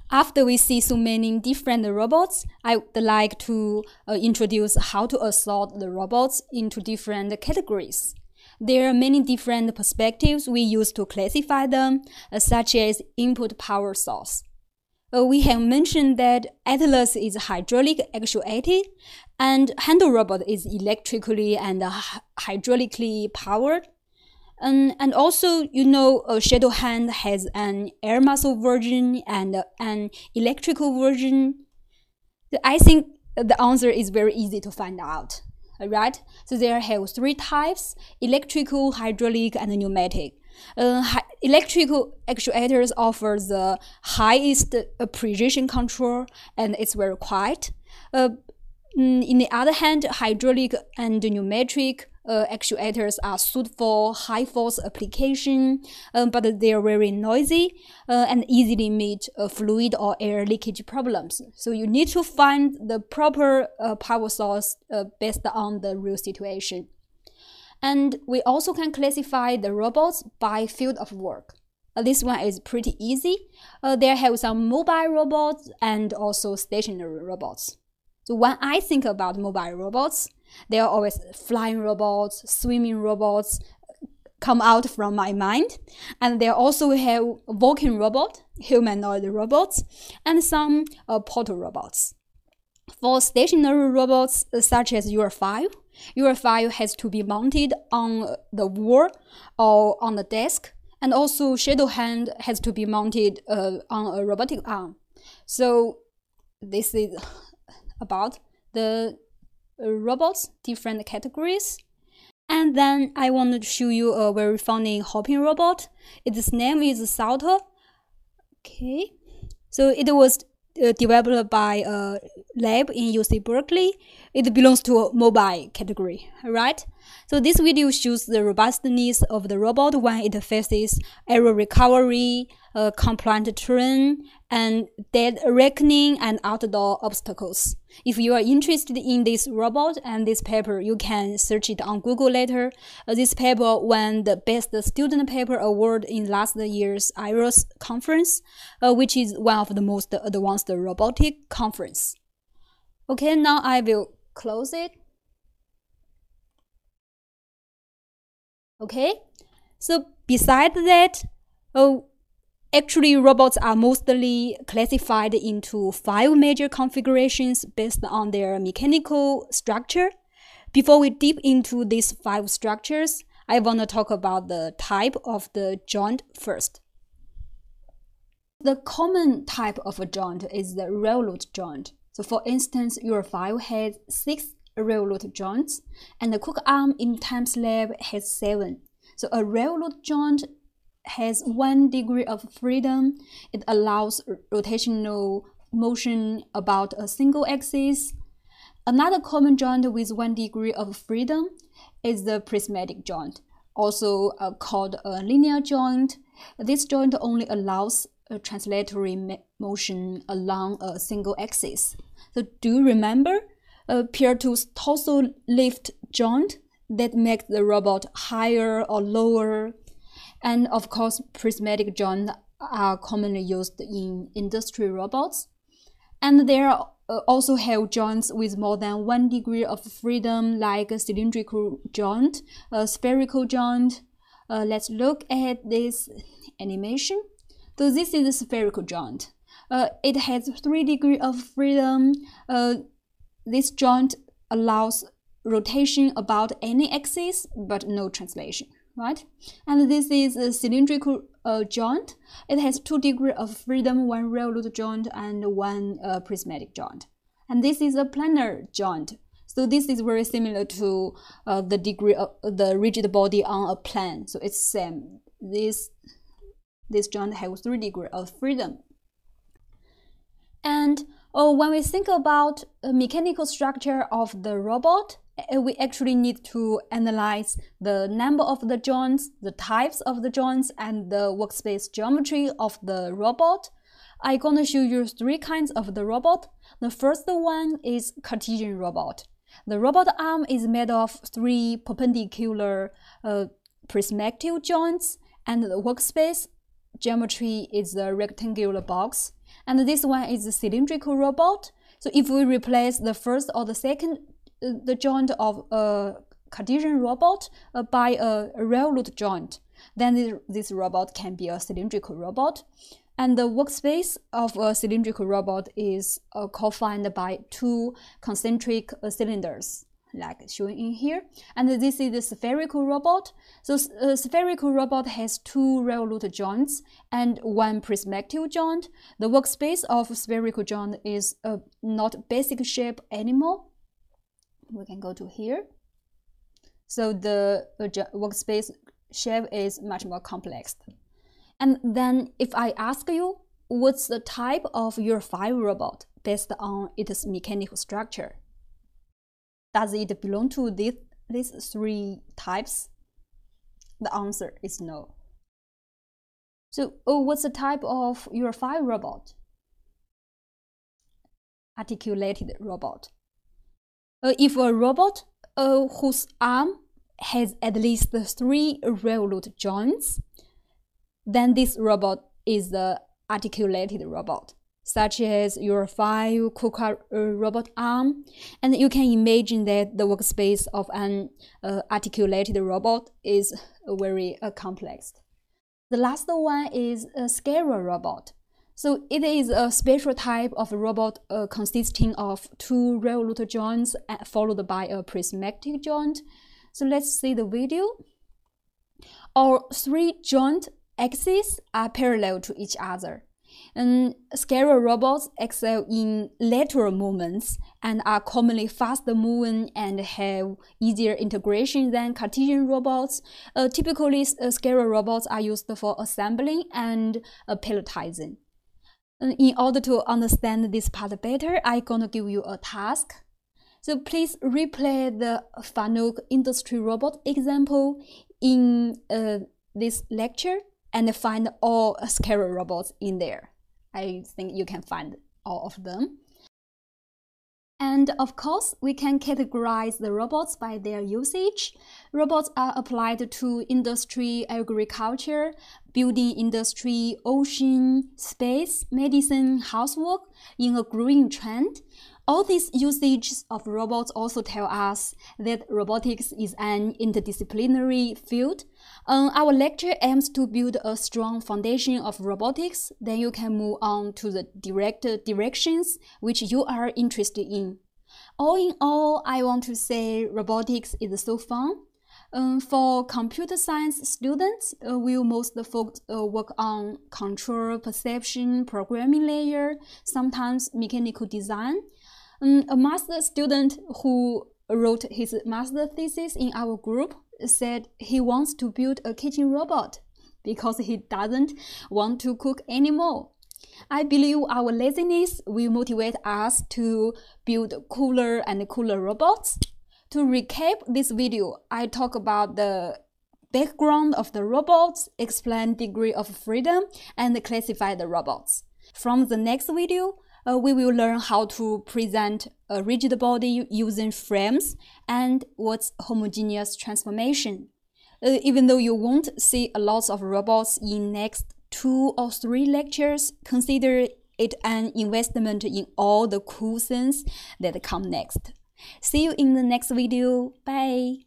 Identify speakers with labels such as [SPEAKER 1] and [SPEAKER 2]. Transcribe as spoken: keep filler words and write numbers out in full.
[SPEAKER 1] After we see so many different robots, I would like to uh, introduce how to assort the robots into different categories. There are many different perspectives we use to classify them, uh, such as input power source. Uh, we have mentioned that Atlas is hydraulic actuated and Handle Robot is electrically and uh, hydraulically powered. Um, and also, you know, a Shadow Hand has an air muscle version and uh, an electrical version. I think the answer is very easy to find out, right? So there have three types: electrical, hydraulic, and pneumatic. Uh, hi- electrical actuators offer the highest uh, precision control, and it's very quiet. Uh, in the other hand, hydraulic and pneumatic uh, actuators are suited for high force application, um, but they are very noisy uh, and easily meet uh, fluid or air leakage problems. So you need to find the proper uh, power source uh, based on the real situation. And we also can classify the robots by field of work. Uh, this one is pretty easy. Uh, there have some mobile robots and also stationary robots. So when I think about mobile robots, there are always flying robots, swimming robots come out from my mind. And there also have walking robot, humanoid robots, and some uh, portal robots. For stationary robots uh, such as U R five, U R five has to be mounted on the wall or on the desk, and also Shadow Hand has to be mounted uh, on a robotic arm. So this is about the uh, robots, different categories. And then I want to show you a very funny hopping robot. Its name is Salto. Okay, so it was Uh, developed by a lab in U C Berkeley. It belongs to a mobile category, right? So this video shows the robustness of the robot when it faces error recovery, uh, compliant terrain, and dead reckoning and outdoor obstacles. If you are interested in this robot and this paper, you can search it on Google later. Uh, this paper won the Best Student Paper Award in last year's I R O S conference, uh, which is one of the most advanced robotic conference. Okay, now I will close it. Okay, so besides that, oh, actually robots are mostly classified into five major configurations based on their mechanical structure. Before we dip into these five structures, I want to talk about the type of the joint first. The common type of a joint is the railroad joint. So for instance, U R five has six railroad joints, and the Cook arm in Times Lab has seven. So a railroad joint has one degree of freedom. It allows rotational motion about a single axis. Another common joint with one degree of freedom is the prismatic joint, also uh, called a linear joint. This joint only allows a translatory motion along a single axis. So do you remember a Piarto's torso lift joint that makes the robot higher or lower? And of course, prismatic joints are commonly used in industrial robots. And there are uh, also have joints with more than one degree of freedom, like a cylindrical joint, a spherical joint. Uh, let's look at this animation. So this is a spherical joint. Uh, it has three degrees of freedom. Uh, this joint allows rotation about any axis, but no translation, right? And this is a cylindrical uh, joint. It has two degrees of freedom, one railroad joint and one uh, prismatic joint. And this is a planar joint. So this is very similar to uh, the degree of the rigid body on a plane. So it's same. This This joint has three degrees of freedom. And oh, when we think about the mechanical structure of the robot, we actually need to analyze the number of the joints, the types of the joints, and the workspace geometry of the robot. I'm going to show you three kinds of the robot. The first one is Cartesian robot. The robot arm is made of three perpendicular uh, prismatic joints, and the workspace geometry is a rectangular box, and this one is a cylindrical robot. So if we replace the first or the second uh, the joint of a Cartesian robot uh, by a, a railroad joint, then this, this robot can be a cylindrical robot. And the workspace of a cylindrical robot is uh, confined by two concentric uh, cylinders, like shown in here. And this is the spherical robot. So a spherical robot has two railroad joints and one prismatic joint. The workspace of a spherical joint is uh, not basic shape anymore. We can go to here. So the uh, workspace shape is much more complex. And then if I ask you, what's the type of your five robot based on its mechanical structure? Does it belong to this, these three types? The answer is no. So oh, what's the type of your five robot? Articulated robot. Uh, if a robot uh, whose arm has at least three railroad joints, then this robot is the articulated robot, such as your five KUKA uh, robot arm. And you can imagine that the workspace of an uh, articulated robot is uh, very uh, complex. The last one is a scalar robot. So it is a special type of robot uh, consisting of two railroad joints followed by a prismatic joint. So let's see the video. Our three joint axes are parallel to each other. And scalar robots excel in lateral movements and are commonly faster moving and have easier integration than Cartesian robots. Uh, typically, uh, scalar robots are used for assembling and uh, pelletizing. And in order to understand this part better, I'm gonna give you a task. So please replay the FANUC industry robot example in uh, this lecture and find all scalar robots in there. I think you can find all of them. And of course, we can categorize the robots by their usage. Robots are applied to industry, agriculture, building industry, ocean, space, medicine, housework in a growing trend. All these usages of robots also tell us that robotics is an interdisciplinary field. Um, our lecture aims to build a strong foundation of robotics. Then you can move on to the direct directions which you are interested in. All in all, I want to say robotics is so fun. Um, for computer science students, uh, we'll most focus, uh, work on control, perception, programming layer, sometimes mechanical design. Um, a master student who wrote his master thesis in our group said he wants to build a kitchen robot because he doesn't want to cook anymore. I believe our laziness will motivate us to build cooler and cooler robots. To recap this video, I talk about the background of the robots, explain degree of freedom, and classify the robots. From the next video, uh, we will learn how to present a rigid body using frames and what's homogeneous transformation. Uh, even though you won't see a lot of robots in next two or three lectures, consider it an investment in all the cool things that come next. See you in the next video. Bye!